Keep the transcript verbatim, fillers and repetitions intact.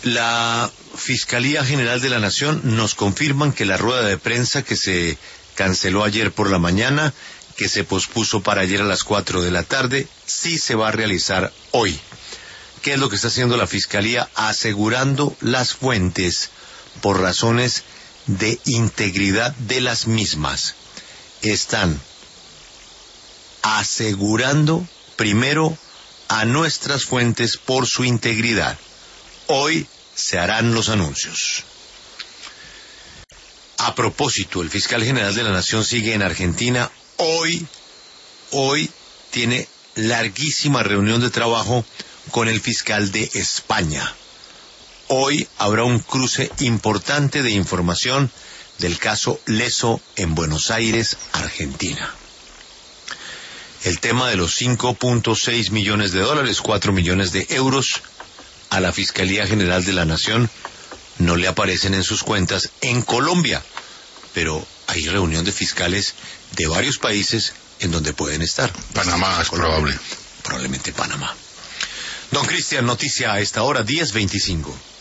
La Fiscalía General de la Nación nos confirman que la rueda de prensa que se canceló ayer por la mañana, que se pospuso para ayer a las cuatro de la tarde, sí se va a realizar hoy. ¿Qué es lo que está haciendo la Fiscalía? Asegurando las fuentes por razones de integridad de las mismas. Están asegurando primero a nuestras fuentes por su integridad. Hoy se harán los anuncios. A propósito, el fiscal general de la Nación sigue en Argentina. Hoy, hoy tiene larguísima reunión de trabajo con el fiscal de España. Hoy habrá un cruce importante de información del caso Leso en Buenos Aires, Argentina. El tema de los cinco punto seis millones de dólares, cuatro millones de euros, a la Fiscalía General de la Nación no le aparecen en sus cuentas en Colombia, pero hay reunión de fiscales de varios países en donde pueden estar. Panamá es probable. Probablemente Panamá. Don Cristian, noticia a esta hora, diez veinticinco.